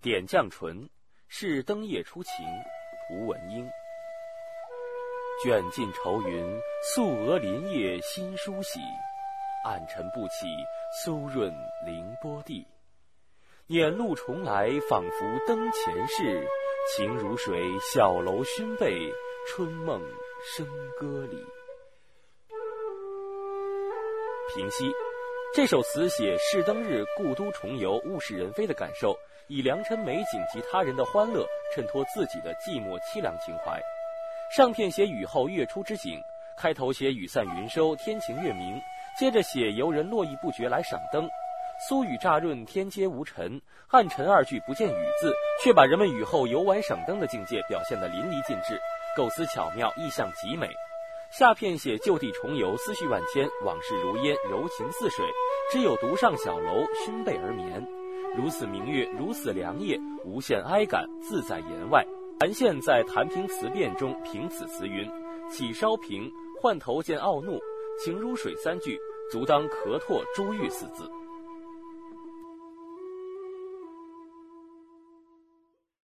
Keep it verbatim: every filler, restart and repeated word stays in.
点绛唇，是灯夜初晴，吴文英。卷尽愁云，素娥林叶新梳洗，暗沉不起，苏润凌波地。碾路重来，仿佛灯前事，情如水，小楼熏被，春梦笙歌里。平息。这首词写试灯日故都重游，物是人非的感受，以良辰美景及他人的欢乐衬托自己的寂寞凄凉情怀。上片写雨后月出之景，开头写雨散云收，天晴月明，接着写游人络绎不绝来赏灯。苏雨乍润，天阶无尘，暗沉二句不见雨字，却把人们雨后游玩赏灯的境界表现得淋漓尽致，构思巧妙，意象极美。下片写就地重游，思绪万千，往事如烟，柔情似水，只有独上小楼，熏被而眠。如此明月，如此凉夜，无限哀感，自在言外。韩宪在《弹平词变》中评此词云：起稍平，换头见傲怒，情如水三句，足当咳唾珠玉四字。